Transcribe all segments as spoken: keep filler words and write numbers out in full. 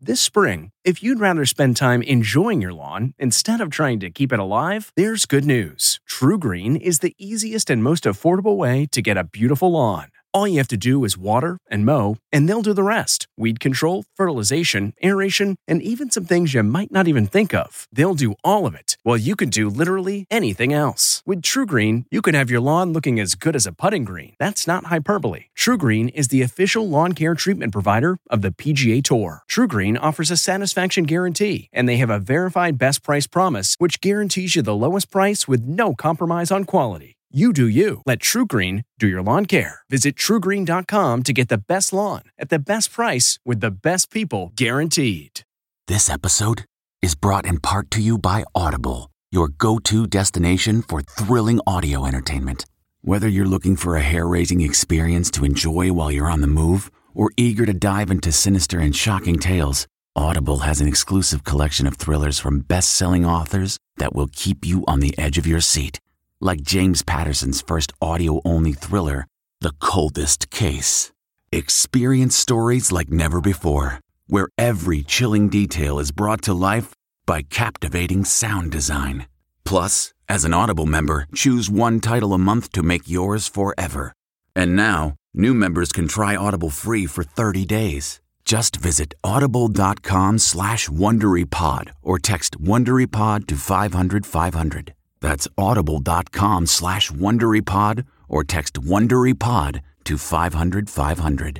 This spring, if you'd rather spend time enjoying your lawn instead of trying to keep it alive, there's good news. TruGreen is the easiest and most affordable way to get a beautiful lawn. All you have to do is water and mow, and they'll do the rest. Weed control, fertilization, aeration, and even some things you might not even think of. They'll do all of it, while you can do literally anything else. With TruGreen, you can have your lawn looking as good as a putting green. That's not hyperbole. TruGreen is the official lawn care treatment provider of the P G A Tour. TruGreen offers a satisfaction guarantee, and they have a verified best price promise, which guarantees you the lowest price with no compromise on quality. You do you. Let TruGreen do your lawn care. Visit True Green dot com to get the best lawn at the best price with the best people guaranteed. This episode is brought in part to you by Audible, your go-to destination for thrilling audio entertainment. Whether you're looking for a hair-raising experience to enjoy while you're on the move or eager to dive into sinister and shocking tales, Audible has an exclusive collection of thrillers from best-selling authors that will keep you on the edge of your seat. Like James Patterson's first audio-only thriller, The Coldest Case. Experience stories like never before, where every chilling detail is brought to life by captivating sound design. Plus, as an Audible member, choose one title a month to make yours forever. And now, new members can try Audible free for thirty days. Just visit audible.com slash WonderyPod or text WonderyPod to five hundred five hundred. That's audible.com slash WonderyPod or text WonderyPod to five hundred five hundred.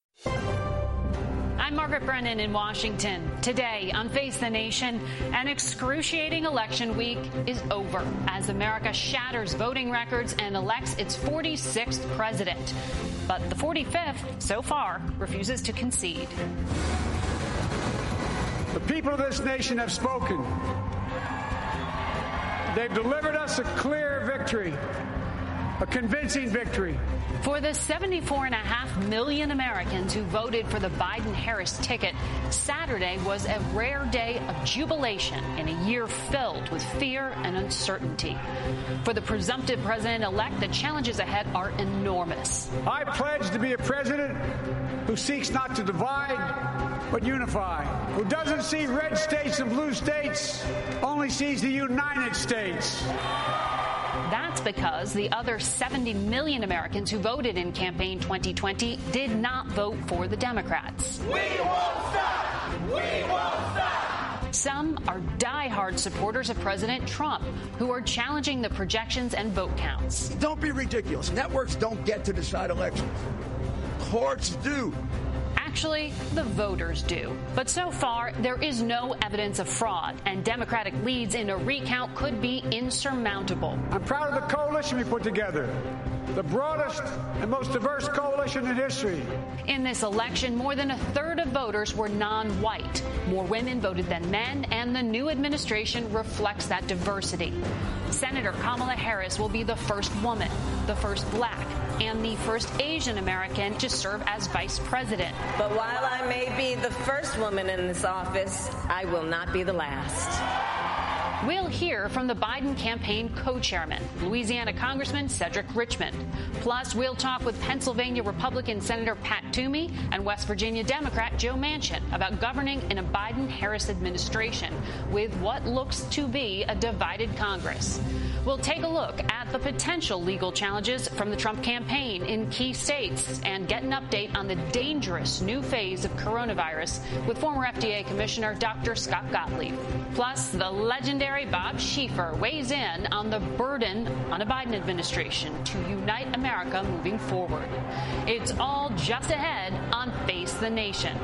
I'm Margaret Brennan in Washington. Today on Face the Nation, an excruciating election week is over as America shatters voting records and elects its forty-sixth president. But the forty-fifth, so far, refuses to concede. The people of this nation have spoken. They've delivered us a clear victory, a convincing victory. For the seventy-four and a half million Americans who voted for the Biden-Harris ticket, Saturday was a rare day of jubilation in a year filled with fear and uncertainty. For the presumptive president-elect, the challenges ahead are enormous. I pledge to be a president who seeks not to divide, but unify, who doesn't see red states and blue states, only sees the United States. That's because the other seventy million Americans who voted in campaign twenty twenty did not vote for the Democrats. We won't stop! We won't stop! Some are diehard supporters of President Trump, who are challenging the projections and vote counts. Don't be ridiculous. Networks don't get to decide elections. Courts do. Actually, the voters do. But so far, there is no evidence of fraud, and Democratic leads in a recount could be insurmountable. I'm proud of the coalition we put together, the broadest and most diverse coalition in history. In this election, more than a third of voters were non-white. More women voted than men, and the new administration reflects that diversity. Senator Kamala Harris will be the first woman, the first black, and the first Asian American to serve as vice president. But while I may be the first woman in this office, I will not be the last. We'll hear from the Biden campaign co-chairman, Louisiana Congressman Cedric Richmond. Plus, we'll talk with Pennsylvania Republican Senator Pat Toomey and West Virginia Democrat Joe Manchin about governing in a Biden-Harris administration with what looks to be a divided Congress. We'll take a look at the potential legal challenges from the Trump campaign in key states and get an update on the dangerous new phase of coronavirus with former F D A Commissioner Doctor Scott Gottlieb. Plus, the legendary Bob Schieffer weighs in on the burden on a Biden administration to unite America moving forward. It's all just ahead on Face the Nation.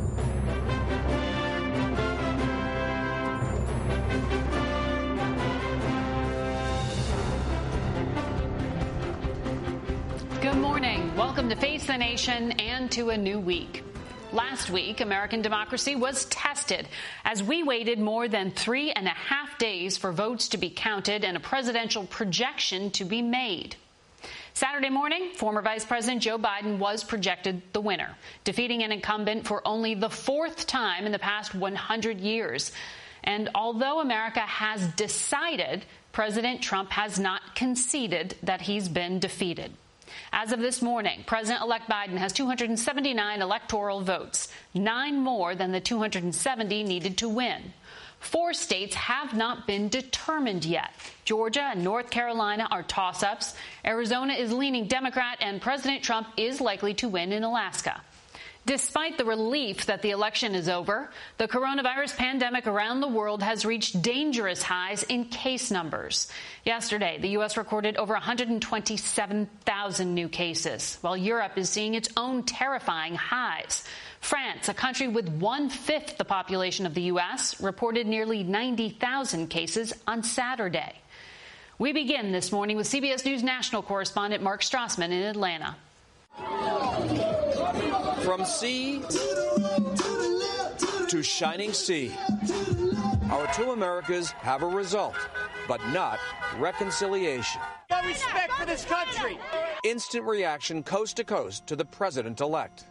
Good morning. Welcome to Face the Nation and to a new week. Last week, American democracy was tested as we waited more than three and a half days for votes to be counted and a presidential projection to be made. Saturday morning, former Vice President Joe Biden was projected the winner, defeating an incumbent for only the fourth time in the past one hundred years. And although America has decided, President Trump has not conceded that he's been defeated. As of this morning, President-elect Biden has two hundred seventy-nine electoral votes, nine more than the two hundred seventy needed to win. Four states have not been determined yet. Georgia and North Carolina are toss-ups. Arizona is leaning Democrat, and President Trump is likely to win in Alaska. Despite the relief that the election is over, the coronavirus pandemic around the world has reached dangerous highs in case numbers. Yesterday, the U S recorded over one hundred twenty-seven thousand new cases, while Europe is seeing its own terrifying highs. France, a country with one-fifth the population of the U S, reported nearly ninety thousand cases on Saturday. We begin this morning with C B S News national correspondent Mark Strassman in Atlanta. From sea to shining sea, our two Americas have a result, but not reconciliation. No respect for this country. Instant reaction coast to coast to the president-elect.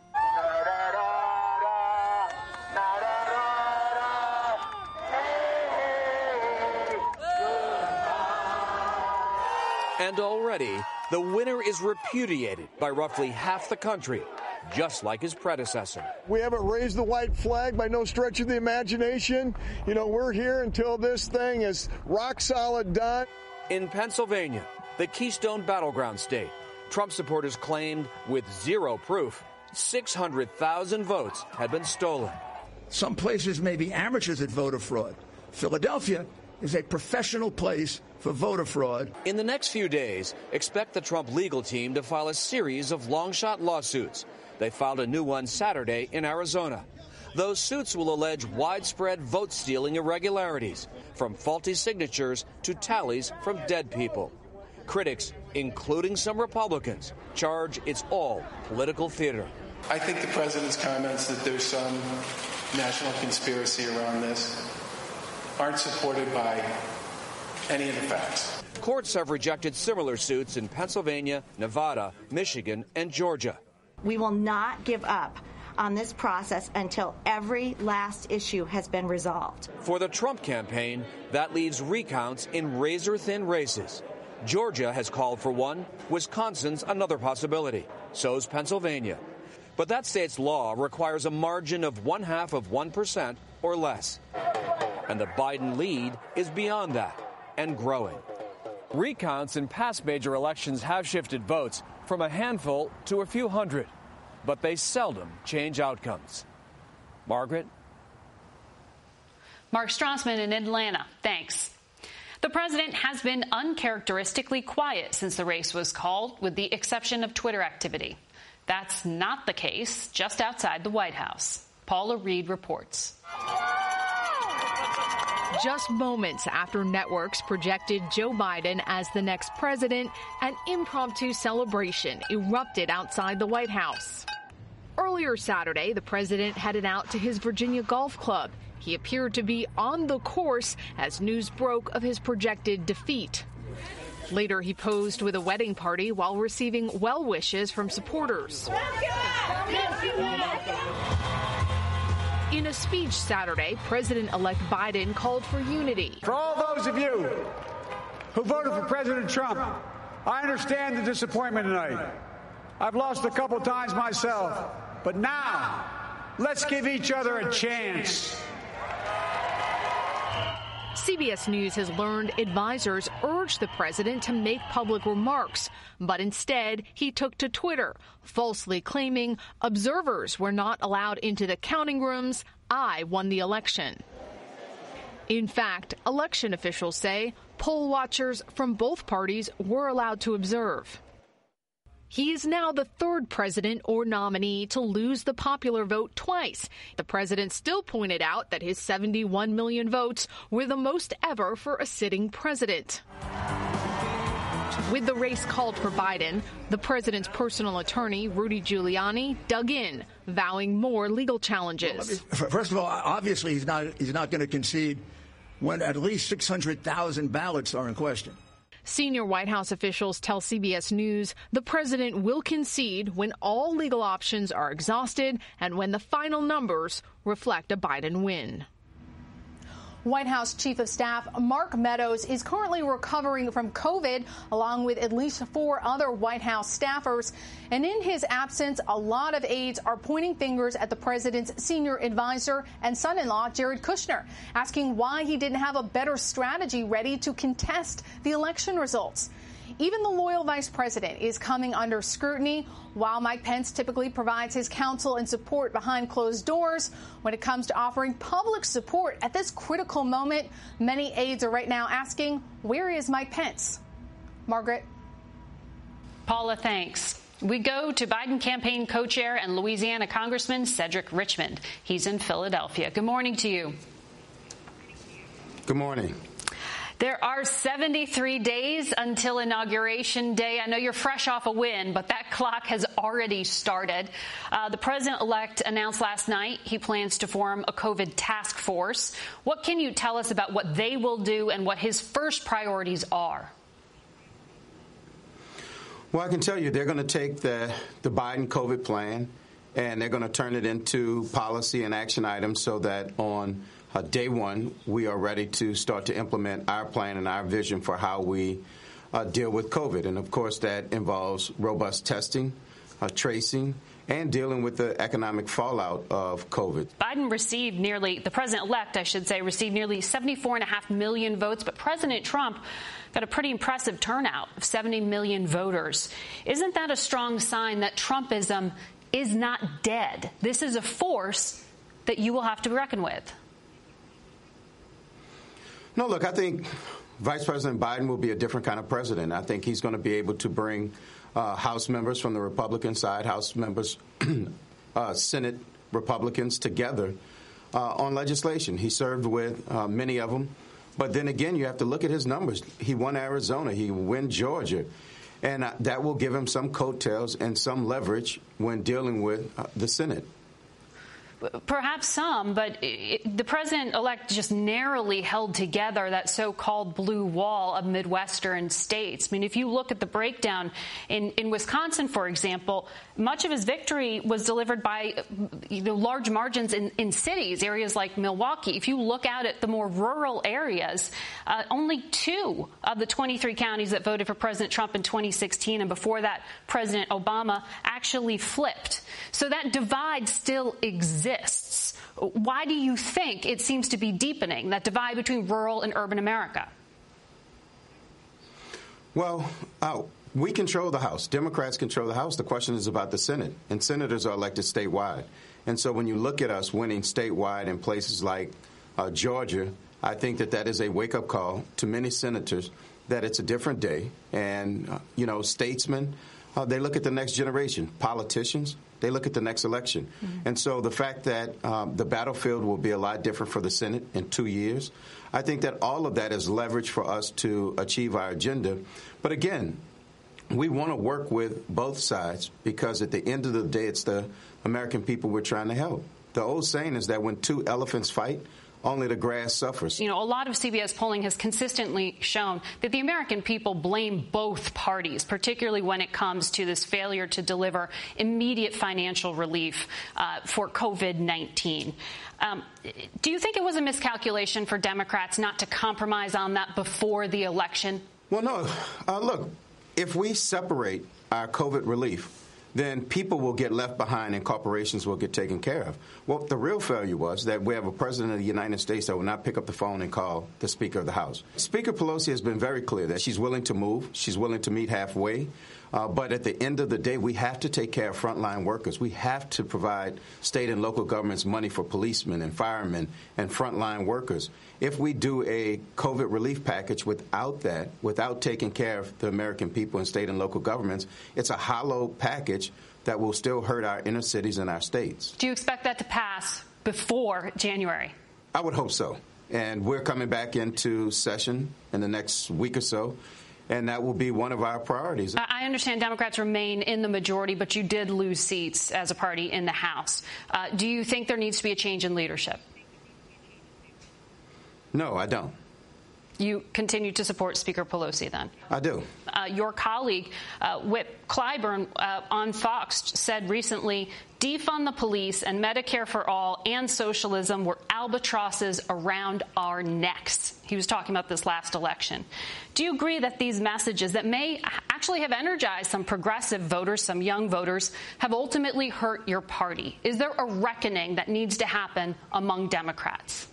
And already, the winner is repudiated by roughly half the country, just like his predecessor. We haven't raised the white flag by no stretch of the imagination. You know, we're here until this thing is rock solid done. In Pennsylvania, the Keystone Battleground state, Trump supporters claimed with zero proof, six hundred thousand votes had been stolen. Some places may be amateurs at voter fraud. Philadelphia is a professional place for voter fraud. In the next few days, expect the Trump legal team to file a series of long-shot lawsuits. They filed a new one Saturday in Arizona. Those suits will allege widespread vote-stealing irregularities, from faulty signatures to tallies from dead people. Critics, including some Republicans, charge it's all political theater. I think the president's comments that there's some national conspiracy around this aren't supported by any of the facts. Courts have rejected similar suits in Pennsylvania, Nevada, Michigan, and Georgia. We will not give up on this process until every last issue has been resolved. For the Trump campaign, that leaves recounts in razor-thin races. Georgia has called for one. Wisconsin's another possibility. So's Pennsylvania. But that state's law requires a margin of one half of one percent or less. And the Biden lead is beyond that and growing. Recounts in past major elections have shifted votes from a handful to a few hundred, but they seldom change outcomes. Margaret? Mark Strassman in Atlanta. Thanks. The president has been uncharacteristically quiet since the race was called, with the exception of Twitter activity. That's not the case just outside the White House. Paula Reed reports. Just moments after networks projected Joe Biden as the next president, an impromptu celebration erupted outside the White House. Earlier Saturday, the president headed out to his Virginia golf club. He appeared to be on the course as news broke of his projected defeat. Later, he posed with a wedding party while receiving well wishes from supporters. In a speech Saturday, President-elect Biden called for unity. For all those of you who voted for President Trump, I understand the disappointment tonight. I've lost a couple times myself, but now let's give each other a chance. C B S News has learned advisors urged the president to make public remarks, but instead he took to Twitter, falsely claiming observers were not allowed into the counting rooms. I won the election. In fact, election officials say poll watchers from both parties were allowed to observe. He is now the third president or nominee to lose the popular vote twice. The president still pointed out that his seventy-one million votes were the most ever for a sitting president. With the race called for Biden, the president's personal attorney, Rudy Giuliani, dug in, vowing more legal challenges. First of all, obviously he's not, he's not going to concede when at least six hundred thousand ballots are in question. Senior White House officials tell C B S News the president will concede when all legal options are exhausted and when the final numbers reflect a Biden win. White House Chief of Staff Mark Meadows is currently recovering from COVID, along with at least four other White House staffers. And in his absence, a lot of aides are pointing fingers at the president's senior advisor and son-in-law, Jared Kushner, asking why he didn't have a better strategy ready to contest the election results. Even the loyal vice president is coming under scrutiny. While Mike Pence typically provides his counsel and support behind closed doors, when it comes to offering public support at this critical moment, many aides are right now asking, where is Mike Pence? Margaret. Paula, thanks. We go to Biden campaign co-chair and Louisiana Congressman Cedric Richmond. He's in Philadelphia. Good morning to you. Good morning. There are seventy-three days until Inauguration Day. I know you're fresh off a win, but that clock has already started. Uh, the president-elect announced last night he plans to form a COVID task force. What can you tell us about what they will do and what his first priorities are? Well, I can tell you they're going to take the, the Biden COVID plan and they're going to turn it into policy and action items so that on Uh, day one, we are ready to start to implement our plan and our vision for how we uh, deal with COVID. And, of course, that involves robust testing, uh, tracing, and dealing with the economic fallout of COVID. Biden received nearly, the president-elect, I should say, received nearly seventy-four point five million votes, but President Trump got a pretty impressive turnout of seventy million voters. Isn't that a strong sign that Trumpism is not dead? This is a force that you will have to reckon with. No, look, I think Vice President Biden will be a different kind of president. I think he's going to be able to bring uh, House members from the Republican side, House members, uh, Senate Republicans together uh, on legislation. He served with uh, many of them. But then again, you have to look at his numbers. He won Arizona. He won Georgia. And uh, that will give him some coattails and some leverage when dealing with uh, the Senate. Perhaps some, but it, the president-elect just narrowly held together that so-called blue wall of Midwestern states. I mean, if you look at the breakdown in, in Wisconsin, for example, much of his victory was delivered by you know, large margins in, in cities, areas like Milwaukee. If you look out at the more rural areas, uh, only two of the twenty-three counties that voted for President Trump in twenty sixteen and before that President Obama actually flipped. So that divide still exists. Why do you think it seems to be deepening, that divide between rural and urban America? Well, uh, we control the House. Democrats control the House. The question is about the Senate, and senators are elected statewide. And so when you look at us winning statewide in places like uh, Georgia, I think that that is a wake-up call to many senators that it's a different day. And, uh, you know, statesmen, uh, they look at the next generation. Politicians, they look at the next election. Mm-hmm. And so the fact that um, the battlefield will be a lot different for the Senate in two years, I think that all of that is leverage for us to achieve our agenda. But again, we want to work with both sides because at the end of the day, it's the American people we're trying to help. The old saying is that when two elephants fight, only the grass suffers. You know, a lot of C B S polling has consistently shown that the American people blame both parties, particularly when it comes to this failure to deliver immediate financial relief uh, for COVID nineteen. Um, do you think it was a miscalculation for Democrats not to compromise on that before the election? Well, no. Uh, look, if we separate our COVID relief, then people will get left behind and corporations will get taken care of. Well, the real failure was that we have a president of the United States that will not pick up the phone and call the Speaker of the House. Speaker Pelosi has been very clear that she's willing to move. She's willing to meet halfway. Uh, but at the end of the day, we have to take care of frontline workers. We have to provide state and local governments money for policemen and firemen and frontline workers. If we do a COVID relief package without that, without taking care of the American people and state and local governments, it's a hollow package that will still hurt our inner cities and our states. Do you expect that to pass before January? I would hope so. And we're coming back into session in the next week or so. And that will be one of our priorities. I understand Democrats remain in the majority, but you did lose seats as a party in the House. Uh, do you think there needs to be a change in leadership? No, I don't. You continue to support Speaker Pelosi, then? I do. Uh, your colleague, uh, Whip Clyburn, uh, on Fox said recently, defund the police and Medicare for all and socialism were albatrosses around our necks. He was talking about this last election. Do you agree that these messages that may actually have energized some progressive voters, some young voters, have ultimately hurt your party? Is there a reckoning that needs to happen among Democrats?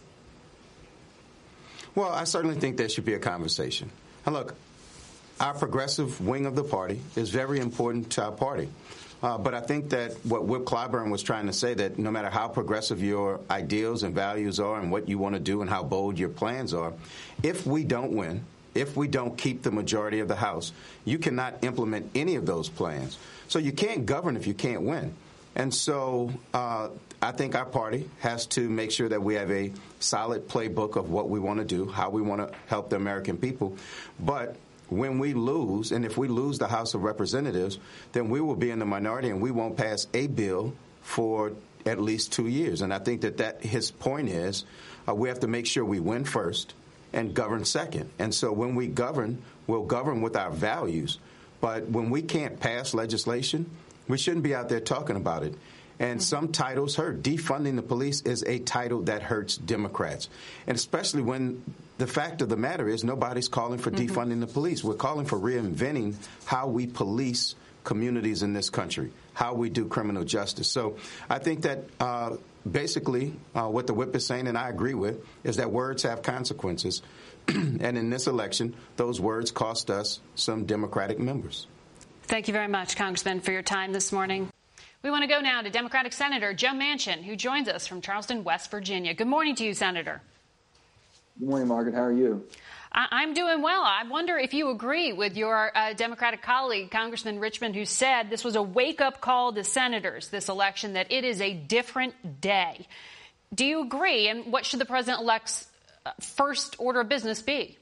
Well, I certainly think there should be a conversation. And look, our progressive wing of the party is very important to our party. Uh, but I think that what Whip Clyburn was trying to say, that no matter how progressive your ideals and values are and what you want to do and how bold your plans are, if we don't win, if we don't keep the majority of the House, you cannot implement any of those plans. So you can't govern if you can't win. And so uh, I think our party has to make sure that we have a solid playbook of what we want to do, how we want to help the American people. But when we lose, and if we lose the House of Representatives, then we will be in the minority and we won't pass a bill for at least two years. And I think that, that his point is uh, we have to make sure we win first and govern second. And so when we govern, we'll govern with our values. But when we can't pass legislation, we shouldn't be out there talking about it. And mm-hmm. some titles hurt. Defunding the police is a title that hurts Democrats. And especially when the fact of the matter is nobody's calling for mm-hmm. defunding the police. We're calling for reinventing how we police communities in this country, how we do criminal justice. So I think that uh, basically uh, what the whip is saying, and I agree with, is that words have consequences. And in this election, those words cost us some Democratic members. Thank you very much, Congressman, for your time this morning. We want to go now to Democratic Senator Joe Manchin, who joins us from Charleston, West Virginia. Good morning to you, Senator. Good morning, Margaret. How are you? I- I'm doing well. I wonder if you agree with your uh, Democratic colleague, Congressman Richmond, who said this was a wake-up call to senators, this election, that it is a different day. Do you agree? And what should the president-elect's uh, first order of business be?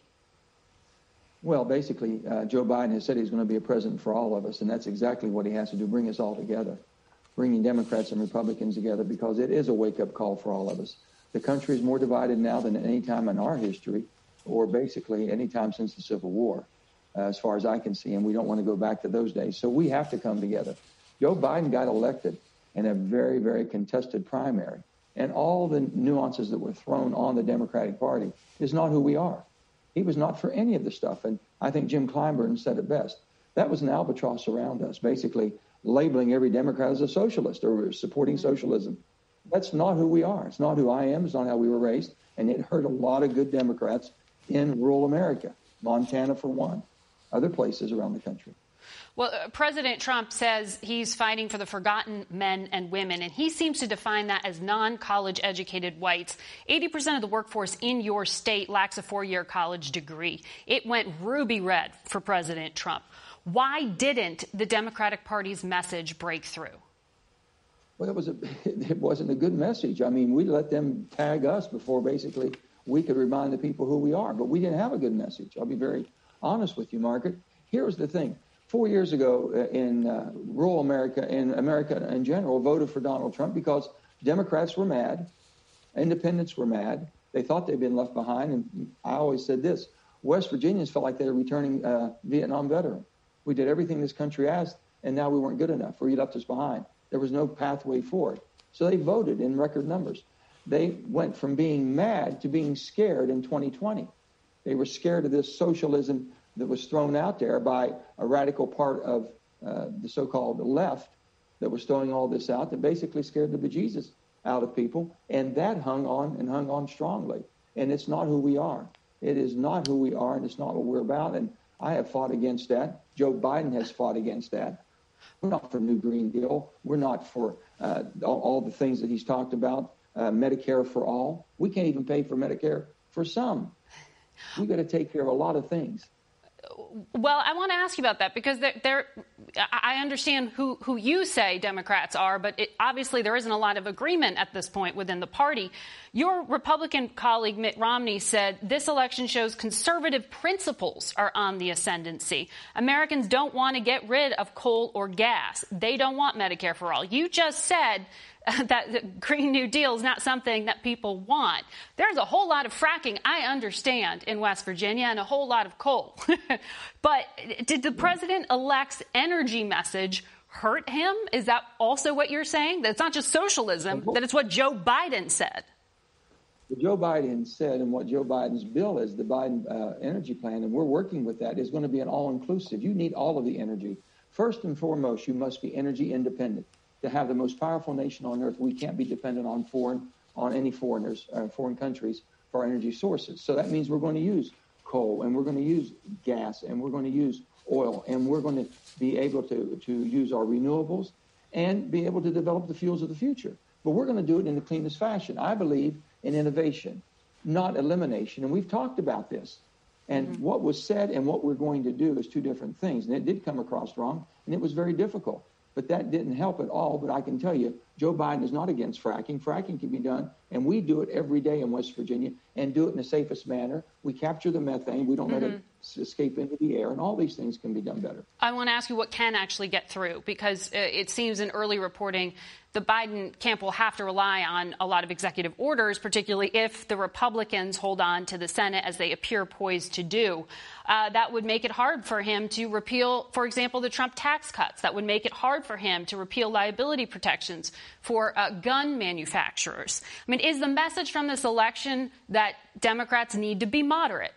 Well, basically, uh, Joe Biden has said he's going to be a president for all of us, and that's exactly what he has to do, bring us all together, bringing Democrats and Republicans together, because it is a wake-up call for all of us. The country is more divided now than at any time in our history, or basically any time since the Civil War, uh, as far as I can see, and we don't want to go back to those days. So we have to come together. Joe Biden got elected in a very, very contested primary, and all the nuances that were thrown on the Democratic Party is not who we are. He was not for any of the stuff. And I think Jim Clyburn said it best. That was an albatross around us, basically labeling every Democrat as a socialist or supporting socialism. That's not who we are. It's not who I am. It's not how we were raised. And it hurt a lot of good Democrats in rural America, Montana for one, other places around the country. Well, uh, President Trump says he's fighting for the forgotten men and women, and he seems to define that as non-college educated whites. eighty percent of the workforce in your state lacks a four-year college degree. It went ruby red for President Trump. Why didn't the Democratic Party's message break through? Well, it was a, it wasn't a good message. I mean, we let them tag us before basically we could remind the people who we are, but we didn't have a good message. I'll be very honest with you, Margaret. Here's the thing. Four years ago in uh, rural America and America in general voted for Donald Trump because Democrats were mad. Independents were mad. They thought they'd been left behind. And I always said this, West Virginians felt like they were returning uh, Vietnam veteran. We did everything this country asked, and now we weren't good enough, or you left us behind. There was no pathway forward. So they voted in record numbers. They went from being mad to being scared in twenty twenty. They were scared of this socialism that was thrown out there by a radical part of uh, the so-called left that was throwing all this out that basically scared the bejesus out of people. And that hung on and hung on strongly. And it's not who we are. It is not who we are, and it's not what we're about. And I have fought against that. Joe Biden has fought against that. We're not for New Green Deal. We're not for uh, all, all the things that he's talked about, uh, Medicare for all. We can't even pay for Medicare for some. We've got to take care of a lot of things. Well, I want to ask you about that because they're, they're, I understand who, who you say Democrats are, but it, obviously there isn't a lot of agreement at this point within the party. Your Republican colleague Mitt Romney said this election shows conservative principles are on the ascendancy. Americans don't want to get rid of coal or gas. They don't want Medicare for all. You just said that the Green New Deal is not something that people want. There's a whole lot of fracking, I understand, in West Virginia and a whole lot of coal. But did the president-elect's energy message hurt him? Is that also what you're saying? That it's not just socialism, that it's what Joe Biden said? What Joe Biden said and what Joe Biden's bill is, the Biden uh, energy plan, and we're working with that, is going to be an all-inclusive. You need all of the energy. First and foremost, you must be energy independent. To have the most powerful nation on earth, we can't be dependent on foreign, on any foreigners, uh, foreign countries for our energy sources. So that means we're going to use coal, and we're going to use gas, and we're going to use oil, and we're going to be able to, to use our renewables and be able to develop the fuels of the future. But we're going to do it in the cleanest fashion. I believe in innovation, not elimination. And we've talked about this. And mm-hmm. what was said and what we're going to do is two different things. And it did come across wrong, and it was very difficult. But that didn't help at all. But I can tell you, Joe Biden is not against fracking. Fracking can be done, and we do it every day in West Virginia and do it in the safest manner. We capture the methane. We don't mm-hmm. let it escape into the air, and all these things can be done better. I want to ask you what can actually get through, because uh, it seems in early reporting the Biden camp will have to rely on a lot of executive orders, particularly if the Republicans hold on to the Senate, as they appear poised to do. Uh, that would make it hard for him to repeal, for example, the Trump tax cuts. That would make it hard for him to repeal liability protections for uh, gun manufacturers. I mean, is the message from this election that Democrats need to be moderate?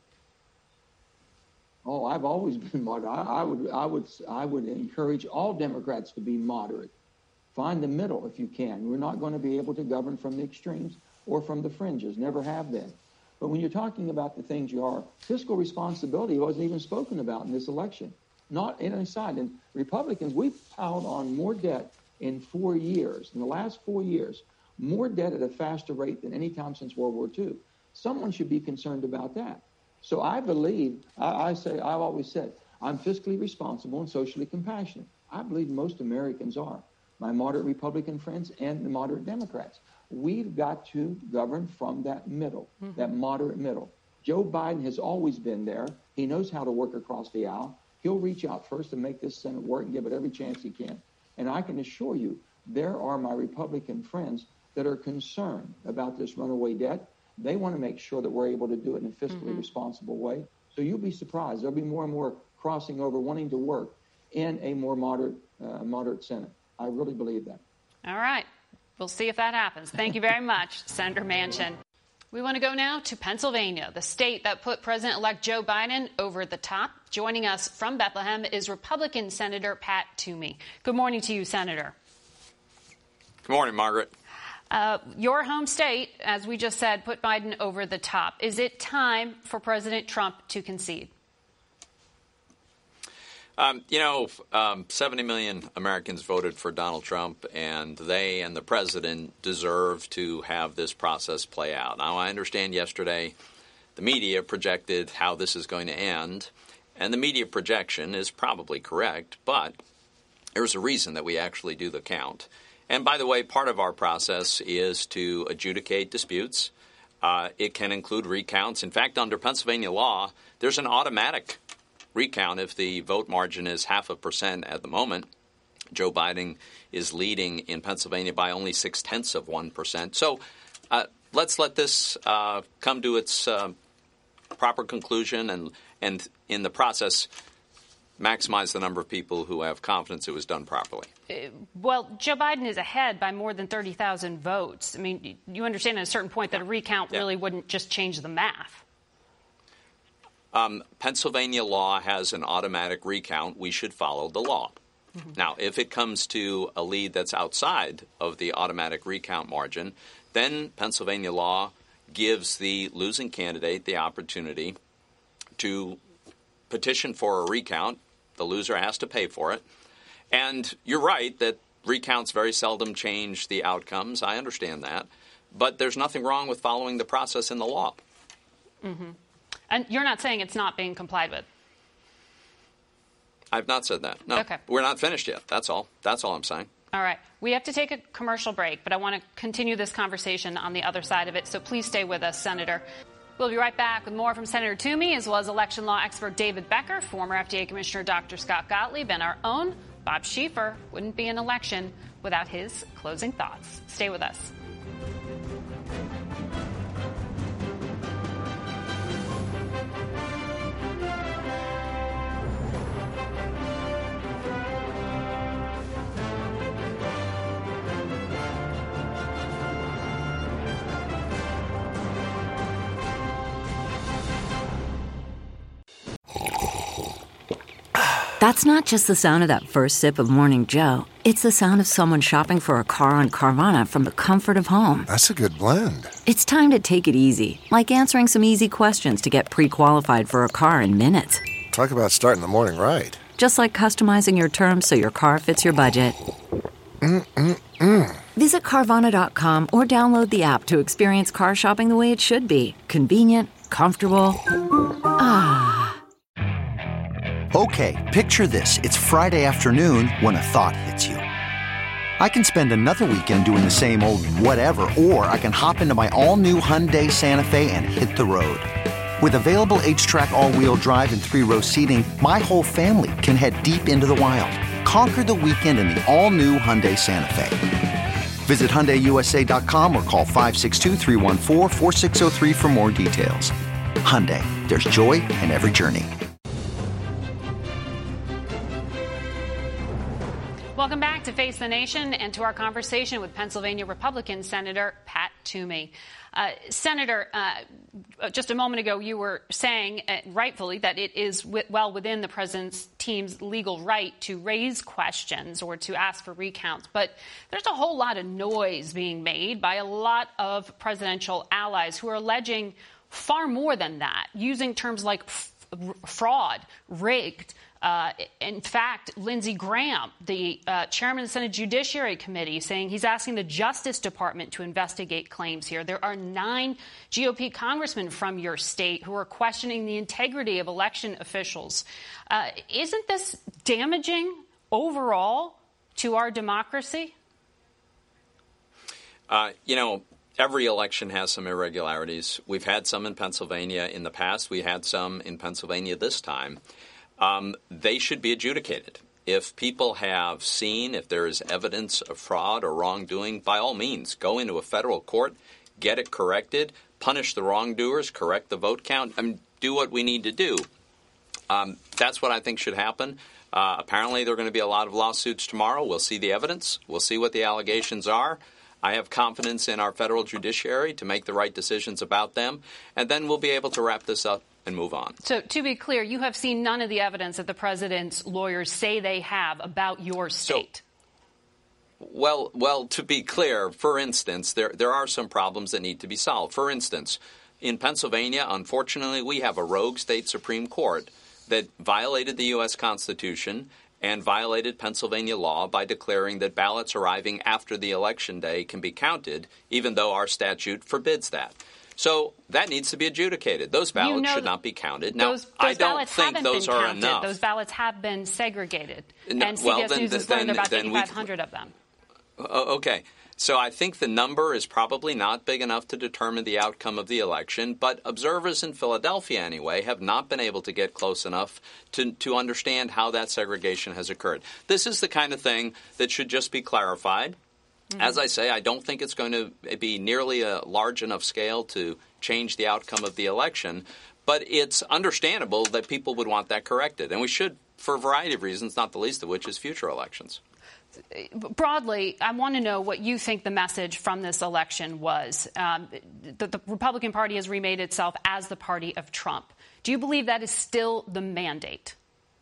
Oh, I've always been moderate. I, I would, I would, I would encourage all Democrats to be moderate. Find the middle if you can. We're not going to be able to govern from the extremes or from the fringes. Never have been. But when you're talking about the things you are, fiscal responsibility wasn't even spoken about in this election. Not in any side. And Republicans, we've piled on more debt in four years, in the last four years, more debt at a faster rate than any time since World War Two. Someone should be concerned about that. So I believe, I, I say, I've always said, I'm fiscally responsible and socially compassionate. I believe most Americans are. My moderate Republican friends and the moderate Democrats. We've got to govern from that middle, mm-hmm. that moderate middle. Joe Biden has always been there. He knows how to work across the aisle. He'll reach out first and make this Senate work and give it every chance he can. And I can assure you, there are my Republican friends that are concerned about this runaway debt. They want to make sure that we're able to do it in a fiscally mm-hmm. responsible way. So you'll be surprised. There'll be more and more crossing over, wanting to work in a more moderate, uh, moderate Senate. I really believe that. All right. We'll see if that happens. Thank you very much, Senator Manchin. We want to go now to Pennsylvania, the state that put President-elect Joe Biden over the top. Joining us from Bethlehem is Republican Senator Pat Toomey. Good morning to you, Senator. Good morning, Margaret. Uh, your home state, as we just said, put Biden over the top. Is it time for President Trump to concede? Um, you know, um, seventy million Americans voted for Donald Trump, and they and the president deserve to have this process play out. Now, I understand yesterday the media projected how this is going to end, and the media projection is probably correct, but there's a reason that we actually do the count. And by the way, part of our process is to adjudicate disputes. Uh, it can include recounts. In fact, under Pennsylvania law, there's an automatic recount if the vote margin is half a percent at the moment. Joe Biden is leading in Pennsylvania by only six-tenths of one percent. So uh, let's let this uh, come to its uh, proper conclusion and, and in the process maximize the number of people who have confidence it was done properly. Well, Joe Biden is ahead by more than thirty thousand votes. I mean, you understand at a certain point that a recount yeah. really wouldn't just change the math. Um, Pennsylvania law has an automatic recount. We should follow the law. Mm-hmm. Now, if it comes to a lead that's outside of the automatic recount margin, then Pennsylvania law gives the losing candidate the opportunity to petition for a recount. The loser has to pay for it. And you're right that recounts very seldom change the outcomes. I understand that. But there's nothing wrong with following the process in the law. Mm-hmm. And you're not saying it's not being complied with? I've not said that. No. Okay. We're not finished yet. That's all. That's all I'm saying. All right. We have to take a commercial break, but I want to continue this conversation on the other side of it. So please stay with us, Senator. We'll be right back with more from Senator Toomey, as well as election law expert David Becker, former F D A Commissioner Doctor Scott Gottlieb, and our own Bob Schieffer. Wouldn't be an election without his closing thoughts. Stay with us. That's not just the sound of that first sip of Morning Joe. It's the sound of someone shopping for a car on Carvana from the comfort of home. That's a good blend. It's time to take it easy, like answering some easy questions to get pre-qualified for a car in minutes. Talk about starting the morning right. Just like customizing your terms so your car fits your budget. Mm-mm-mm. Visit Carvana dot com or download the app to experience car shopping the way it should be. Convenient, comfortable. Ah. Okay, picture this. It's Friday afternoon when a thought hits you. I can spend another weekend doing the same old whatever, or I can hop into my all-new Hyundai Santa Fe and hit the road. With available H-Track all-wheel drive and three-row seating, my whole family can head deep into the wild. Conquer the weekend in the all-new Hyundai Santa Fe. Visit Hyundai U S A dot com or call five six two, three one four, four six zero three for more details. Hyundai, there's joy in every journey. Welcome back to Face the Nation and to our conversation with Pennsylvania Republican Senator Pat Toomey. Uh, Senator, uh, just a moment ago you were saying, uh, rightfully, that it is w- well within the president's team's legal right to raise questions or to ask for recounts. But there's a whole lot of noise being made by a lot of presidential allies who are alleging far more than that, using terms like f- fraud, rigged. Uh, in fact, Lindsey Graham, the uh, chairman of the Senate Judiciary Committee, saying he's asking the Justice Department to investigate claims here. There are nine G O P congressmen from your state who are questioning the integrity of election officials. Uh, isn't this damaging overall to our democracy? Uh, you know, every election has some irregularities. We've had some in Pennsylvania in the past. We had some in Pennsylvania this time. Um, they should be adjudicated. If people have seen, if there is evidence of fraud or wrongdoing, by all means, go into a federal court, get it corrected, punish the wrongdoers, correct the vote count, and do what we need to do. Um, that's what I think should happen. Uh, apparently, there are going to be a lot of lawsuits tomorrow. We'll see the evidence. We'll see what the allegations are. I have confidence in our federal judiciary to make the right decisions about them, and then we'll be able to wrap this up and move on. So, to be clear, you have seen none of the evidence that the president's lawyers say they have about your state. So, well, well, to be clear, for instance, there there are some problems that need to be solved. For instance, in Pennsylvania, unfortunately, we have a rogue state Supreme Court that violated the U S Constitution and violated Pennsylvania law by declaring that ballots arriving after the election day can be counted, even though our statute forbids that. So that needs to be adjudicated. Those ballots you know should not be counted. Now, those, those I don't think those are counted. enough. Those ballots have been segregated. No, and C B S well, then, News has then, learned about then eighty-five hundred of them. Okay. So I think the number is probably not big enough to determine the outcome of the election, but observers in Philadelphia, anyway, have not been able to get close enough to, to understand how that segregation has occurred. This is the kind of thing that should just be clarified. Mm-hmm. As I say, I don't think it's going to be nearly a large enough scale to change the outcome of the election, but it's understandable that people would want that corrected. And we should, for a variety of reasons, not the least of which is future elections. Broadly, I want to know what you think the message from this election was. Um, the, the Republican Party has remade itself as the party of Trump. Do you believe that is still the mandate?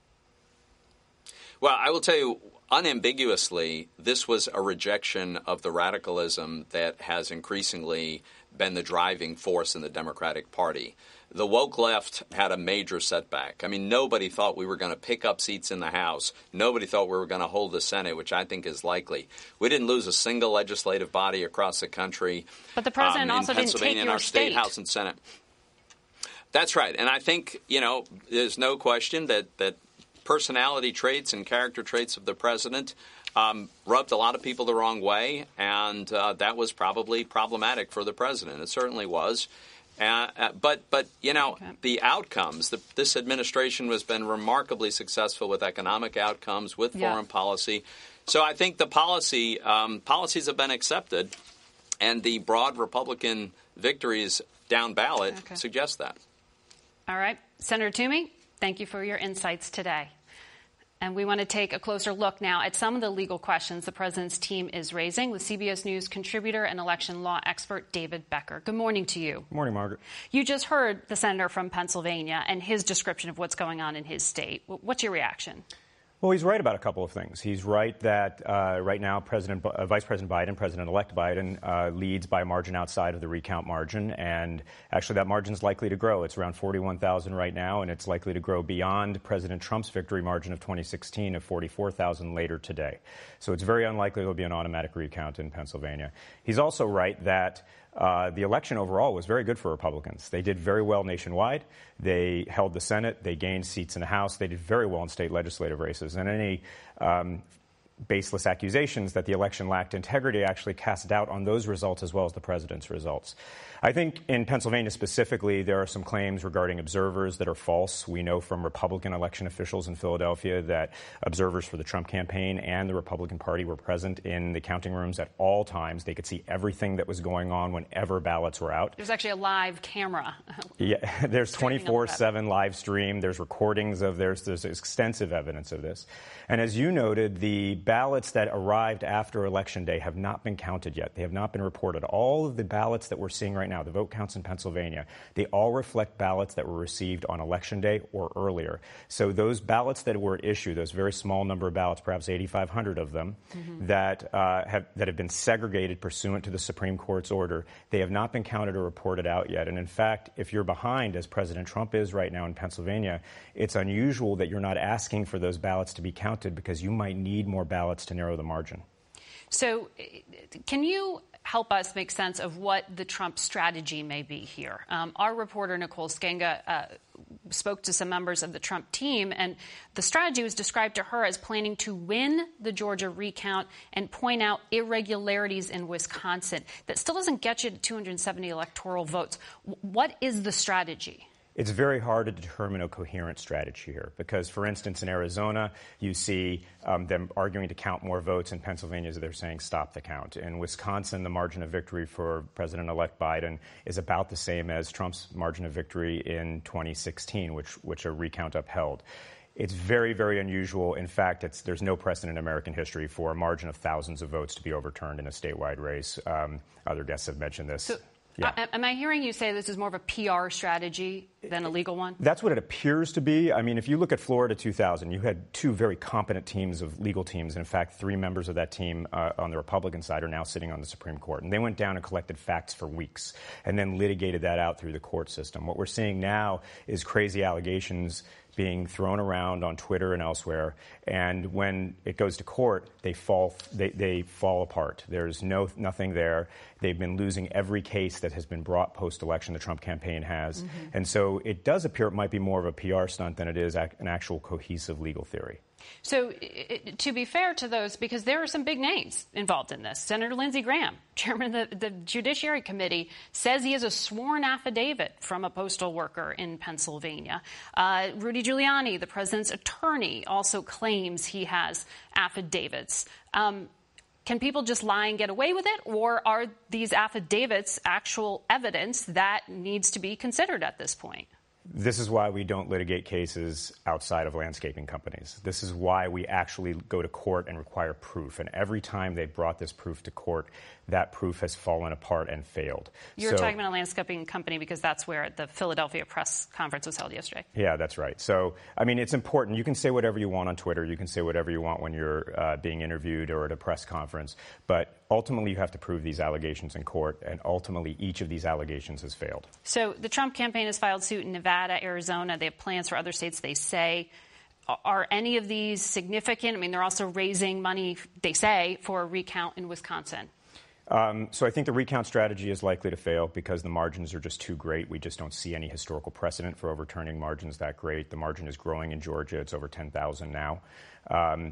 Well, I will tell you, unambiguously, this was a rejection of the radicalism that has increasingly been the driving force in the Democratic Party. The woke left had a major setback. I mean, nobody thought we were going to pick up seats in the House. Nobody thought we were going to hold the Senate, which I think is likely. We didn't lose a single legislative body across the country. But the president um, also didn't take your in our state. state House and Senate. That's right. And I think, you know, there's no question that, that personality traits and character traits of the president um, rubbed a lot of people the wrong way. And uh, that was probably problematic for the president. It certainly was. Uh, uh, but, but you know, okay. the outcomes, the, this administration has been remarkably successful with economic outcomes, with yeah. foreign policy. So I think the policy um, policies have been accepted, and the broad Republican victories down ballot okay. suggest that. All right. Senator Toomey, thank you for your insights today. And we want to take a closer look now at some of the legal questions the president's team is raising with C B S News contributor and election law expert David Becker. Good morning to you. Good morning, Margaret. You just heard the senator from Pennsylvania and his description of what's going on in his state. What's your reaction? Well, he's right about a couple of things. He's right that uh, right now, President, uh, Vice President Biden, President-elect Biden, uh, leads by a margin outside of the recount margin, and actually that margin is likely to grow. It's around forty-one thousand right now, and it's likely to grow beyond President Trump's victory margin of twenty sixteen of forty-four thousand later today. So it's very unlikely there will be an automatic recount in Pennsylvania. He's also right that Uh, the election overall was very good for Republicans. They did very well nationwide. They held the Senate. They gained seats in the House. They did very well in state legislative races. And any um, baseless accusations that the election lacked integrity actually cast doubt on those results as well as the president's results. I think in Pennsylvania specifically, there are some claims regarding observers that are false. We know from Republican election officials in Philadelphia that observers for the Trump campaign and the Republican Party were present in the counting rooms at all times. They could see everything that was going on whenever ballots were out. There's actually a live camera. Yeah, there's twenty-four seven live stream. There's recordings of there's there's extensive evidence of this. And as you noted, the ballots that arrived after Election Day have not been counted yet. They have not been reported. All of the ballots that we're seeing right now, the vote counts in Pennsylvania, they all reflect ballots that were received on Election Day or earlier. So those ballots that were at issue, those very small number of ballots, perhaps eighty-five hundred of them, mm-hmm. that uh, have that have been segregated pursuant to the Supreme Court's order, they have not been counted or reported out yet. And in fact, if you're behind, as President Trump is right now in Pennsylvania, it's unusual that you're not asking for those ballots to be counted because you might need more ballots to narrow the margin. So can you help us make sense of what the Trump strategy may be here? Um, our reporter, Nicole Skenga, uh, spoke to some members of the Trump team, and the strategy was described to her as planning to win the Georgia recount and point out irregularities in Wisconsin. That still doesn't get you to two hundred seventy electoral votes. What is the strategy? It's very hard to determine a coherent strategy here because, for instance, in Arizona, you see um, them arguing to count more votes. In Pennsylvania, they're saying stop the count. In Wisconsin, the margin of victory for President-elect Biden is about the same as Trump's margin of victory in twenty sixteen, which, which a recount upheld. It's very, very unusual. In fact, it's, there's no precedent in American history for a margin of thousands of votes to be overturned in a statewide race. Um, other guests have mentioned this. So- Yeah. Uh, am I hearing you say this is more of a P R strategy than a legal one? That's what it appears to be. I mean, if you look at Florida two thousand, you had two very competent teams of legal teams. In fact, three members of that team uh, on the Republican side are now sitting on the Supreme Court. And they went down and collected facts for weeks and then litigated that out through the court system. What we're seeing now is crazy allegations being thrown around on Twitter and elsewhere, and when it goes to court, they fall they, they fall apart. There's no nothing there. They've been losing every case that has been brought post-election. The Trump campaign has, mm-hmm. and so it does appear it might be more of a P R stunt than it is an actual cohesive legal theory. So, it, to be fair to those, because there are some big names involved in this. Senator Lindsey Graham, chairman of the, the Judiciary Committee, says he has a sworn affidavit from a postal worker in Pennsylvania. Uh, Rudy Giuliani, the president's attorney, also claims he has affidavits. Um, Can people just lie and get away with it, or are these affidavits actual evidence that needs to be considered at this point? This is why we don't litigate cases outside of landscaping companies. This is why we actually go to court and require proof. And every time they brought this proof to court, that proof has fallen apart and failed. You're so, talking about a landscaping company because that's where the Philadelphia press conference was held yesterday. Yeah, that's right. So, I mean, it's important. You can say whatever you want on Twitter. You can say whatever you want when you're uh, being interviewed or at a press conference. But ultimately, you have to prove these allegations in court, and ultimately, each of these allegations has failed. So the Trump campaign has filed suit in Nevada, Arizona. They have plans for other states, they say. Are any of these significant? I mean, they're also raising money, they say, for a recount in Wisconsin. Um, so I think the recount strategy is likely to fail because the margins are just too great. We just don't see any historical precedent for overturning margins that great. The margin is growing in Georgia. It's over ten thousand now. Um,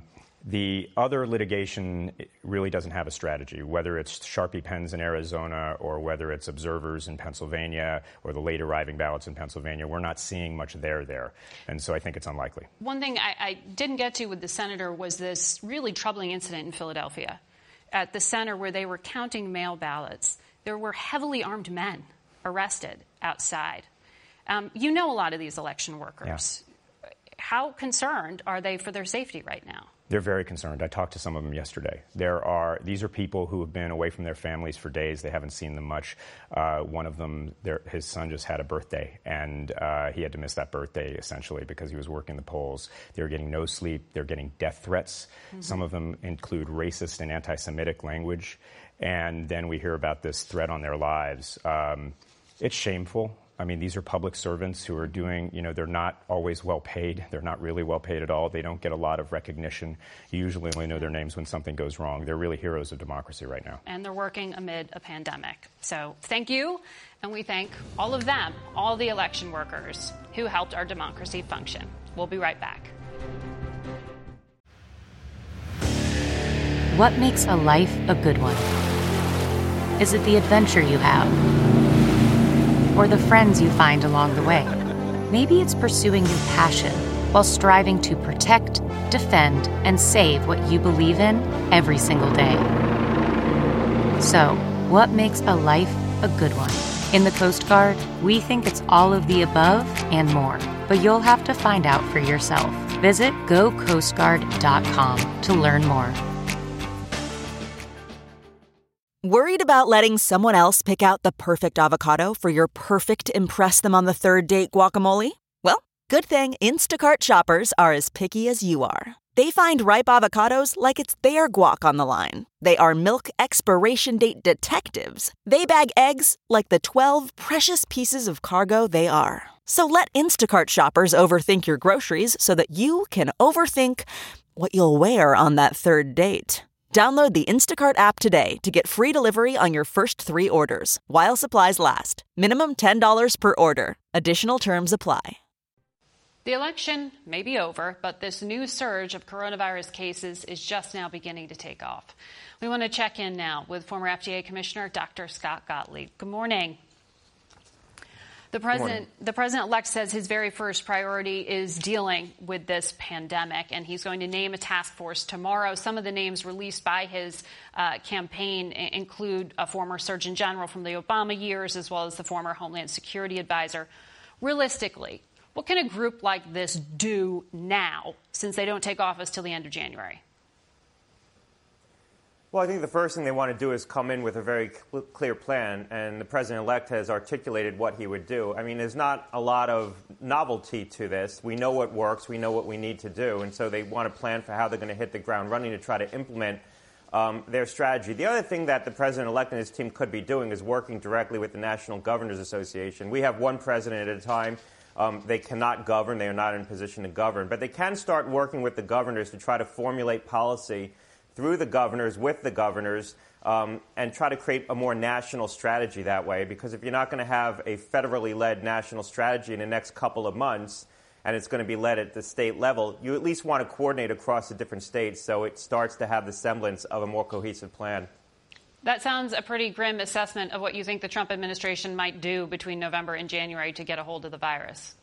The other litigation really doesn't have a strategy, whether it's Sharpie pens in Arizona or whether it's observers in Pennsylvania or the late arriving ballots in Pennsylvania. We're not seeing much there there. And so I think it's unlikely. One thing I, I didn't get to with the senator was this really troubling incident in Philadelphia at the center where they were counting mail ballots. There were heavily armed men arrested outside. Um, you know a lot of these election workers. Yeah. How concerned are they for their safety right now? They're very concerned. I talked to some of them yesterday. There are these are people who have been away from their families for days. They haven't seen them much. Uh, one of them, their, his son just had a birthday, and uh, he had to miss that birthday essentially because he was working the polls. They're getting no sleep. They're getting death threats. Mm-hmm. Some of them include racist and anti-Semitic language. And then we hear about this threat on their lives. Um, it's shameful. I mean, these are public servants who are doing, you know, they're not always well paid. They're not really well paid at all. They don't get a lot of recognition. You usually only know their names when something goes wrong. They're really heroes of democracy right now. And they're working amid a pandemic. So thank you. And we thank all of them, all the election workers who helped our democracy function. We'll be right back. What makes a life a good one? Is it the adventure you have? Or the friends you find along the way? Maybe it's pursuing your passion while striving to protect, defend, and save what you believe in every single day. So, what makes a life a good one? In the Coast Guard, we think it's all of the above and more, but you'll have to find out for yourself. Visit go coast guard dot com to learn more. Worried about letting someone else pick out the perfect avocado for your perfect impress-them-on-the-third-date guacamole? Well, good thing Instacart shoppers are as picky as you are. They find ripe avocados like it's their guac on the line. They are milk expiration date detectives. They bag eggs like the twelve precious pieces of cargo they are. So let Instacart shoppers overthink your groceries so that you can overthink what you'll wear on that third date. Download the Instacart app today to get free delivery on your first three orders, while supplies last. Minimum ten dollars per order. Additional terms apply. The election may be over, but this new surge of coronavirus cases is just now beginning to take off. We want to check in now with former F D A Commissioner Doctor Scott Gottlieb. Good morning. The president, the president-elect says his very first priority is dealing with this pandemic, and he's going to name a task force tomorrow. Some of the names released by his uh, campaign include a former Surgeon General from the Obama years, as well as the former Homeland Security advisor. Realistically, what can a group like this do now, since they don't take office till the end of January? Well, I think the first thing they want to do is come in with a very cl- clear plan, and the president-elect has articulated what he would do. I mean, there's not a lot of novelty to this. We know what works. We know what we need to do, and so they want to plan for how they're going to hit the ground running to try to implement um, their strategy. The other thing that the president-elect and his team could be doing is working directly with the National Governors Association. We have one president at a time. Um, they cannot govern. They are not in a position to govern. But they can start working with the governors to try to formulate policy through the governors, with the governors, um, and try to create a more national strategy that way. Because if you're not going to have a federally led national strategy in the next couple of months, and it's going to be led at the state level, you at least want to coordinate across the different states so it starts to have the semblance of a more cohesive plan. That sounds a pretty grim assessment of what you think the Trump administration might do between November and January to get a hold of the virus.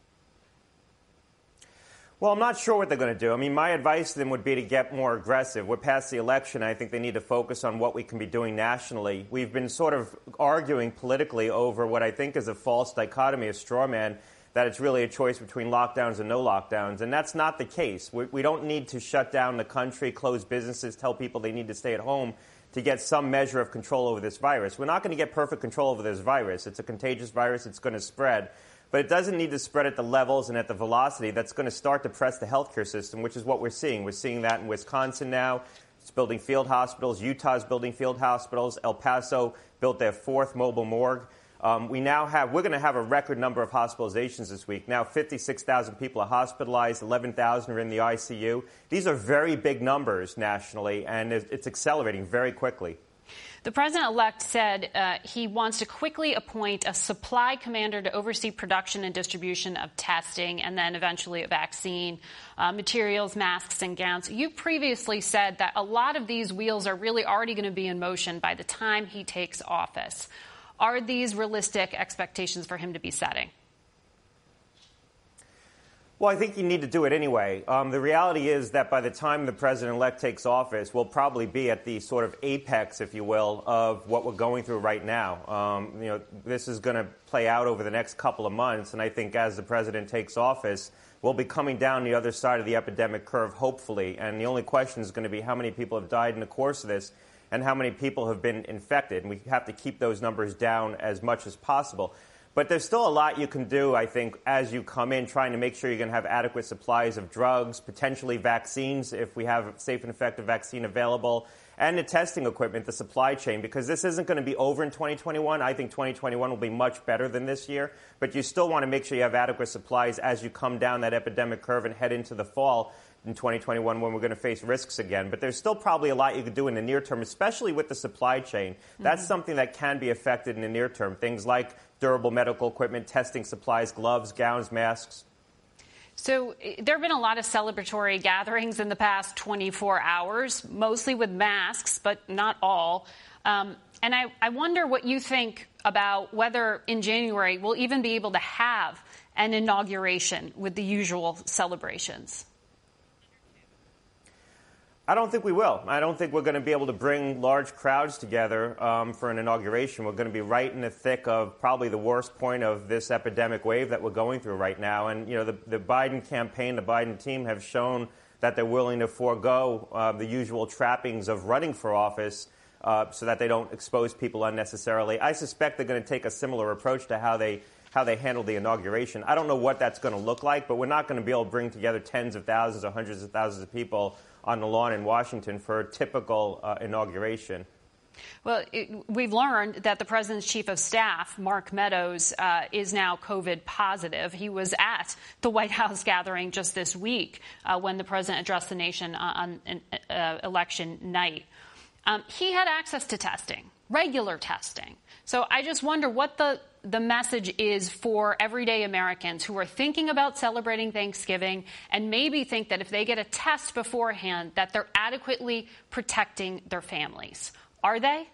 Well, I'm not sure what they're going to do. I mean, my advice to them would be to get more aggressive. We're past the election. I think they need to focus on what we can be doing nationally. We've been sort of arguing politically over what I think is a false dichotomy, a straw man, that it's really a choice between lockdowns and no lockdowns. And that's not the case. We, we don't need to shut down the country, close businesses, tell people they need to stay at home to get some measure of control over this virus. We're not going to get perfect control over this virus. It's a contagious virus. It's going to spread. But it doesn't need to spread at the levels and at the velocity that's going to start to press the healthcare system, which is what we're seeing. We're seeing that in Wisconsin now. It's building field hospitals. Utah's building field hospitals. El Paso built their fourth mobile morgue. Um, we now have, we're going to have a record number of hospitalizations this week. Now fifty-six thousand people are hospitalized, eleven thousand are in the I C U. These are very big numbers nationally, and it's accelerating very quickly. The president-elect said uh, he wants to quickly appoint a supply commander to oversee production and distribution of testing and then eventually a vaccine, uh, materials, masks, and gowns. You previously said that a lot of these wheels are really already going to be in motion by the time he takes office. Are these realistic expectations for him to be setting? Well, I think you need to do it anyway. Um, the reality is that by the time the president-elect takes office, we'll probably be at the sort of apex, if you will, of what we're going through right now. Um, you know, this is going to play out over the next couple of months, and I think as the president takes office, we'll be coming down the other side of the epidemic curve, hopefully. And the only question is going to be how many people have died in the course of this and how many people have been infected. And we have to keep those numbers down as much as possible. But there's still a lot you can do, I think, as you come in, trying to make sure you're going to have adequate supplies of drugs, potentially vaccines, if we have a safe and effective vaccine available, and the testing equipment, the supply chain, because this isn't going to be over in twenty twenty-one. I think twenty twenty-one will be much better than this year. But you still want to make sure you have adequate supplies as you come down that epidemic curve and head into the fall in twenty twenty-one when we're going to face risks again. But there's still probably a lot you could do in the near term, especially with the supply chain. Mm-hmm. That's something that can be affected in the near term. Things like durable medical equipment, testing supplies, gloves, gowns, masks. So there have been a lot of celebratory gatherings in the past twenty-four hours, mostly with masks, but not all. Um, and I, I wonder what you think about whether in January we'll even be able to have an inauguration with the usual celebrations. I don't think we will. I don't think we're going to be able to bring large crowds together um, for an inauguration. We're going to be right in the thick of probably the worst point of this epidemic wave that we're going through right now. And, you know, the, the Biden campaign, the Biden team have shown that they're willing to forego uh, the usual trappings of running for office uh, so that they don't expose people unnecessarily. I suspect they're going to take a similar approach to how they how they handle the inauguration. I don't know what that's going to look like, but we're not going to be able to bring together tens of thousands or hundreds of thousands of people on the lawn in Washington for a typical uh, inauguration. Well, it, we've learned that the president's chief of staff, Mark Meadows, uh, is now COVID positive. He was at the White House gathering just this week uh, when the president addressed the nation on, on uh, election night. Um, he had access to testing, regular testing. So I just wonder what the the message is for everyday Americans who are thinking about celebrating Thanksgiving and maybe think that if they get a test beforehand that they're adequately protecting their families. Are they?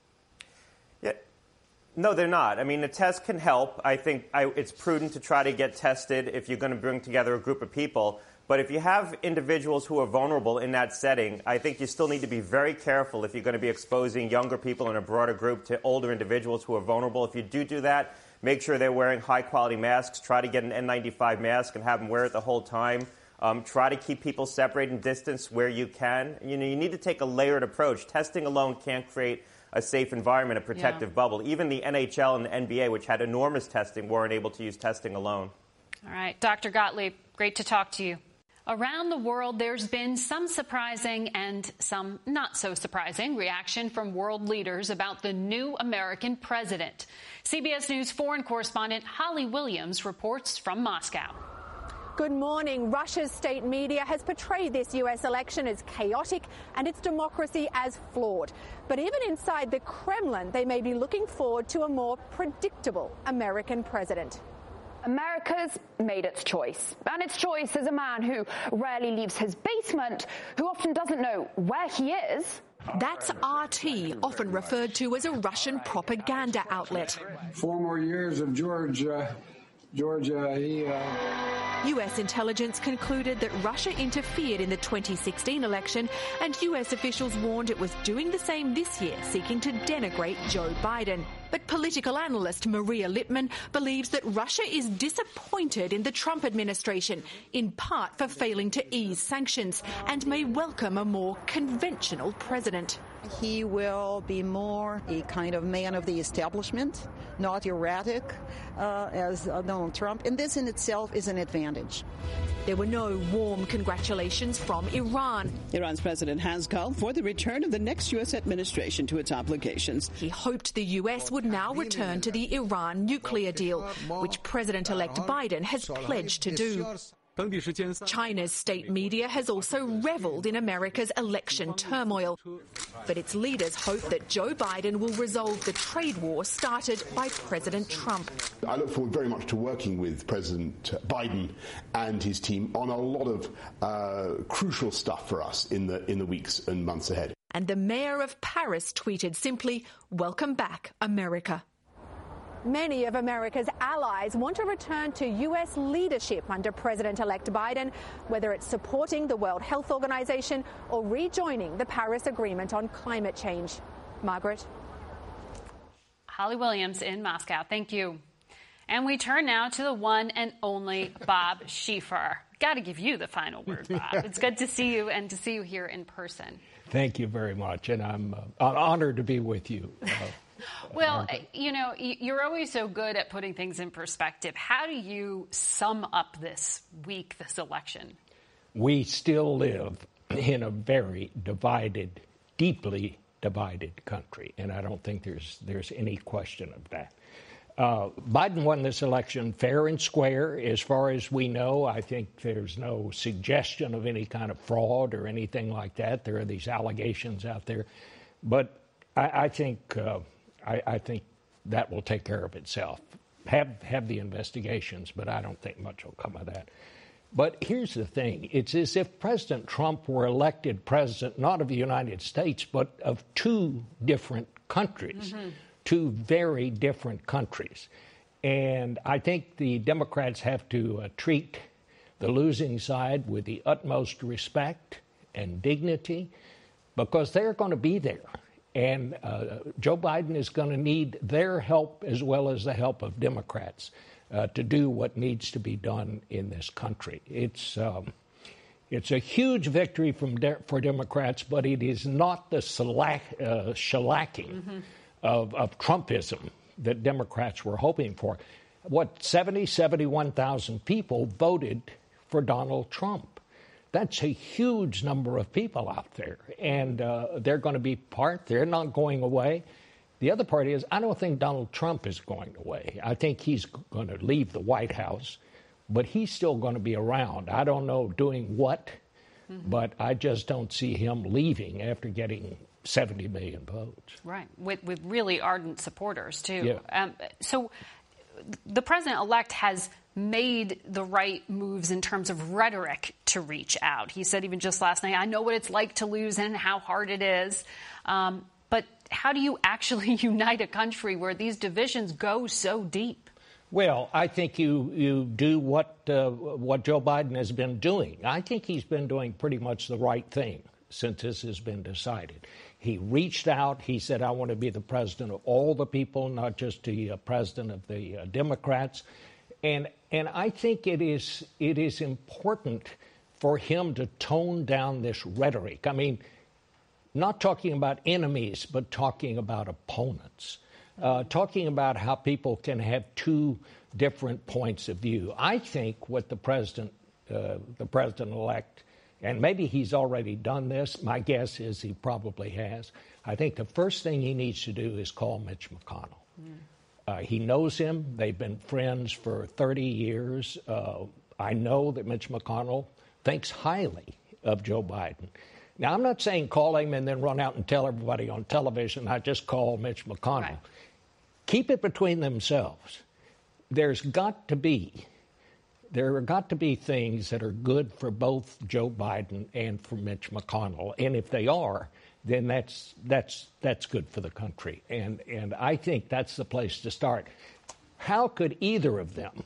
Yeah. No, they're not. I mean, the test can help. I think I, it's prudent to try to get tested if you're going to bring together a group of people. But if you have individuals who are vulnerable in that setting, I think you still need to be very careful if you're going to be exposing younger people in a broader group to older individuals who are vulnerable. If you do do that, make sure they're wearing high-quality masks. Try to get an N ninety-five mask and have them wear it the whole time. Um, try to keep people separated and distance where you can. You know, you need to take a layered approach. Testing alone can't create a safe environment, a protective yeah. bubble. Even the N H L and the N B A, which had enormous testing, weren't able to use testing alone. All right. Doctor Gottlieb, great to talk to you. Around the world, there's been some surprising and some not so surprising reaction from world leaders about the new American president. C B S News foreign correspondent Holly Williams reports from Moscow. Good morning. Russia's state media has portrayed this U S election as chaotic and its democracy as flawed. But even inside the Kremlin, they may be looking forward to a more predictable American president. America's made its choice, and its choice is a man who rarely leaves his basement, who often doesn't know where he is. That's R T, often referred to as a Russian propaganda outlet. Four more years of George, uh, Georgia, he... Uh... U S intelligence concluded that Russia interfered in the twenty sixteen election, and U S officials warned it was doing the same this year, seeking to denigrate Joe Biden. But political analyst Maria Lippman believes that Russia is disappointed in the Trump administration, in part for failing to ease sanctions, and may welcome a more conventional president. He will be more a kind of man of the establishment, not erratic uh, as uh, Donald Trump. And this in itself is an advantage. There were no warm congratulations from Iran. Iran's president has called for the return of the next U S administration to its obligations. He hoped the U S would now return to the Iran nuclear deal, which President-elect Biden has pledged to do. China's state media has also revelled in America's election turmoil. But its leaders hope that Joe Biden will resolve the trade war started by President Trump. I look forward very much to working with President Biden and his team on a lot of uh, crucial stuff for us in the, in the weeks and months ahead. And the mayor of Paris tweeted simply, "Welcome back, America." Many of America's allies want to return to U S leadership under President-elect Biden, whether it's supporting the World Health Organization or rejoining the Paris Agreement on climate change. Margaret? Holly Williams in Moscow. Thank you. And we turn now to the one and only Bob Schieffer. Got to give you the final word, Bob. It's good to see you and to see you here in person. Thank you very much, and I'm uh, honored to be with you. Uh, Well, you know, you're always so good at putting things in perspective. How do you sum up this week, this election? We still live in a very divided, deeply divided country, and I don't think there's there's any question of that. Uh, Biden won this election fair and square, as far as we know. I think there's no suggestion of any kind of fraud or anything like that. There are these allegations out there, but I, I think. Uh, I, I think that will take care of itself. Have have the investigations, but I don't think much will come of that. But here's the thing. It's as if President Trump were elected president, not of the United States, but of two different countries, mm-hmm. two very different countries. And I think the Democrats have to uh, treat the losing side with the utmost respect and dignity, because they're going to be there. And uh, Joe Biden is going to need their help as well as the help of Democrats uh, to do what needs to be done in this country. It's um, it's a huge victory from de- for Democrats, but it is not the shellac- uh, shellacking mm-hmm. of, of Trumpism that Democrats were hoping for. What, seventy, seventy-one thousand people voted for Donald Trump. That's a huge number of people out there, and uh, they're going to be part. They're not going away. The other part is, I don't think Donald Trump is going away. I think he's going to leave the White House, but he's still going to be around. I don't know doing what, mm-hmm. but I just don't see him leaving after getting seventy million votes. Right, with, with really ardent supporters, too. Yeah. Um, so the president-elect has made the right moves in terms of rhetoric to reach out. He said even just last night, I know what it's like to lose and how hard it is. Um, but how do you actually unite a country where these divisions go so deep? Well, I think you you do what uh, what Joe Biden has been doing. I think he's been doing pretty much the right thing since this has been decided. He reached out. He said, I want to be the president of all the people, not just the uh, president of the uh, Democrats. And and I think it is it is important for him to tone down this rhetoric. I mean, not talking about enemies, but talking about opponents, uh, talking about how people can have two different points of view. I think what the president, uh, the president-elect, and maybe he's already done this. My guess is he probably has. I think the first thing he needs to do is call Mitch McConnell. Mm. Uh, he knows him. They've been friends for thirty years. Uh, I know that Mitch McConnell thinks highly of Joe Biden. Now, I'm not saying call him and then run out and tell everybody on television, I just called Mitch McConnell. Right. Keep it between themselves. There's got to be, there have got to be things that are good for both Joe Biden and for Mitch McConnell. And if they are, then that's that's that's good for the country. And and I think that's the place to start. How could either of them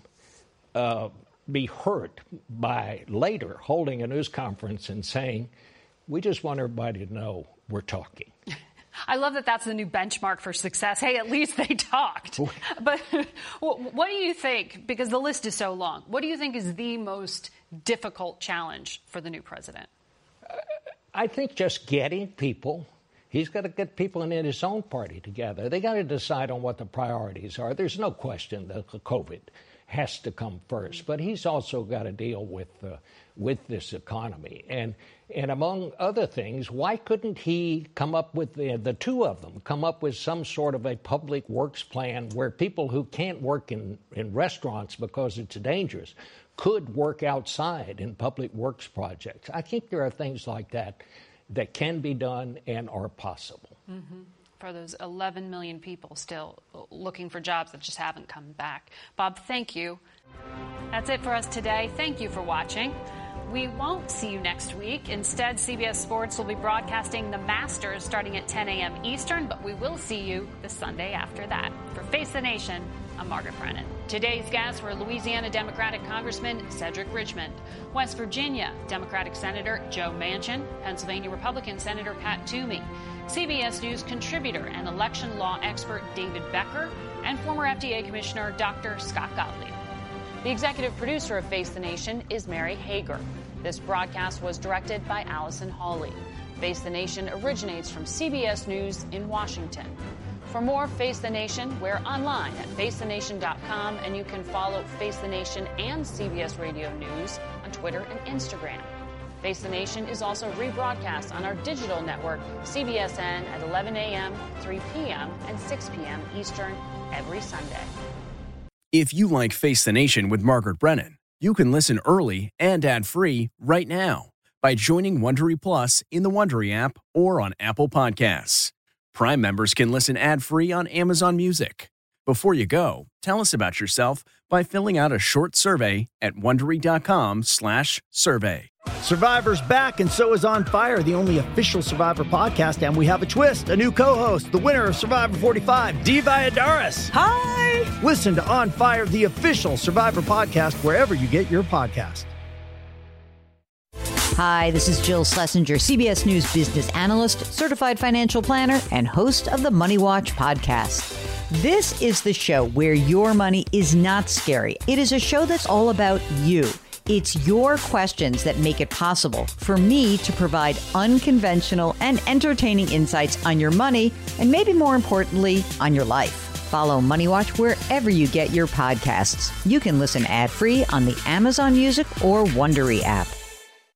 uh, be hurt by later holding a news conference and saying, we just want everybody to know we're talking? I love that that's the new benchmark for success. Hey, at least they talked. But what do you think, because the list is so long, what do you think is the most difficult challenge for the new president? I think just getting people. He's got to get people in his own party together. They got to decide on what the priorities are. There's no question that COVID has to come first, but he's also got to deal with uh, with this economy. And and among other things, why couldn't he come up with the, the two of them come up with some sort of a public works plan where people who can't work in, in restaurants because it's dangerous could work outside in public works projects? I think there are things like that that can be done and are possible. Mm-hmm. For those eleven million people still looking for jobs that just haven't come back. Bob, thank you. That's it for us today. Thank you for watching. We won't see you next week. Instead, C B S Sports will be broadcasting the Masters starting at ten a.m. Eastern, but we will see you the Sunday after that. For Face the Nation, I'm Margaret Brennan. Today's guests were Louisiana Democratic Congressman Cedric Richmond, West Virginia Democratic Senator Joe Manchin, Pennsylvania Republican Senator Pat Toomey, C B S News contributor and election law expert David Becker, and former F D A Commissioner Doctor Scott Gottlieb. The executive producer of Face the Nation is Mary Hager. This broadcast was directed by Allison Hawley. Face the Nation originates from C B S News in Washington. For more Face the Nation, we're online at face the nation dot com, and you can follow Face the Nation and C B S Radio News on Twitter and Instagram. Face the Nation is also rebroadcast on our digital network, C B S N, at eleven a.m., three p.m., and six p.m. Eastern every Sunday. If you like Face the Nation with Margaret Brennan, you can listen early and ad-free right now by joining Wondery Plus in the Wondery app or on Apple Podcasts. Prime members can listen ad-free on Amazon Music. Before you go, tell us about yourself by filling out a short survey at Wondery.com slash survey. Survivor's back, and so is On Fire, the only official Survivor podcast, and we have a twist, a new co-host, the winner of Survivor forty-five, Dee Valladares. Hi! Listen to On Fire, the official Survivor podcast, wherever you get your podcast. Hi, this is Jill Schlesinger, C B S News business analyst, certified financial planner, and host of the Money Watch podcast. This is the show where your money is not scary. It is a show that's all about you. It's your questions that make it possible for me to provide unconventional and entertaining insights on your money, and maybe more importantly, on your life. Follow Money Watch wherever you get your podcasts. You can listen ad-free on the Amazon Music or Wondery app.